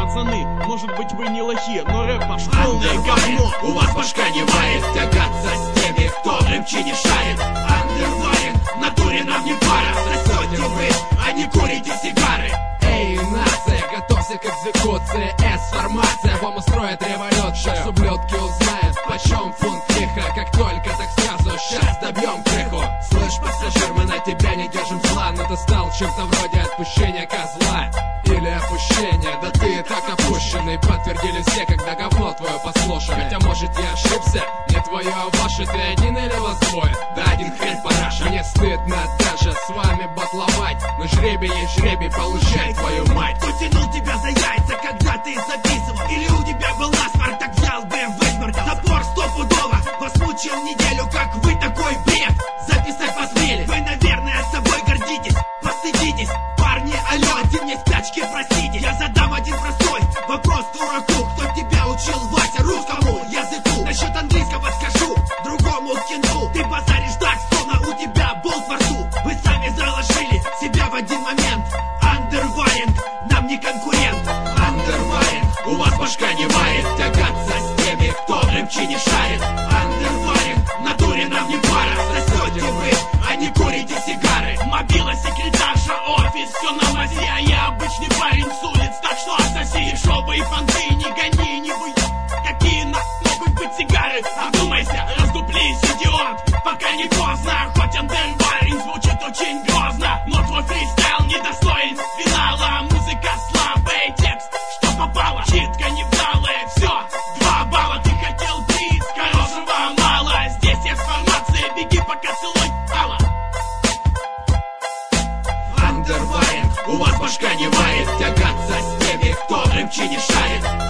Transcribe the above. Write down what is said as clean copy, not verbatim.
пацаны, может быть вы не лохи, но рэп ваш полное говно. У вас башка не варит тягаться с теми, кто в рэпче не шарит. Андерваринг, в натуре нам не пара. Сосете вы, а не курите сигары. Эй, нация, готовься к экзекуции. С-формация, вам устроит революцию. Сейчас ублюдки узнают, почем фунт тихо. Как только, так сразу, сейчас добьем крыху. Слышь, пассажир, мы на тебя не держим зла, но ты стал чем-то вроде отпущения козла. Или опущения, да ты и так опущенный. Подтвердили все, когда говно твое послушали. Хотя может я ошибся, не твое, а ваше. Ты один или вас двое? Да один хрен параша. Мне стыдно даже с вами батловать, но жребий есть жребий, получай твою мать. Кто тянул тебя за яйца, когда ты записывал? Или у тебя был насморк, так взял бы высморкал? Напор стопудово вас мучил неделю, как вы такой бред записать посмели. Вы, наверное, собой гордитесь, постыдитесь. Парни, алло, один мне спячки простите. Я задам один простой вопрос дураку. Кто тебя учил, Вася, русскому языку? Насчет английского скажу, другому кенту. Ты базаришь так, словно у тебя болт во рту. Вы сами заложили себя в один момент. Андерваринг нам не конкурент. Андерваринг, у вас башка не варит тягаться с теми, кто в рэпче не шарит. Андерваринг, в натуре нам не пара. Сосете вы, а не курите сигары. Мобила, секретарша, офис, все на мази, а я обычный парень с улиц, так что отсоси. Дешевые фанты, не гони, не вы. Какие могут быть сигары? Обдумайся, раздуплись, идиот, пока не поздно. Хоть Андерваринг звучит очень грозно, но твой фристайл недостоин финала. Музыка слабая, текст, что попало, читка невдалая, все, 2 балла. Ты хотел приз, хорошего мало. Здесь есть формация, беги, пока целуй Алла. Андерваринг, у вас башка не варит тягаться с теми, кто в рэпче не шарит.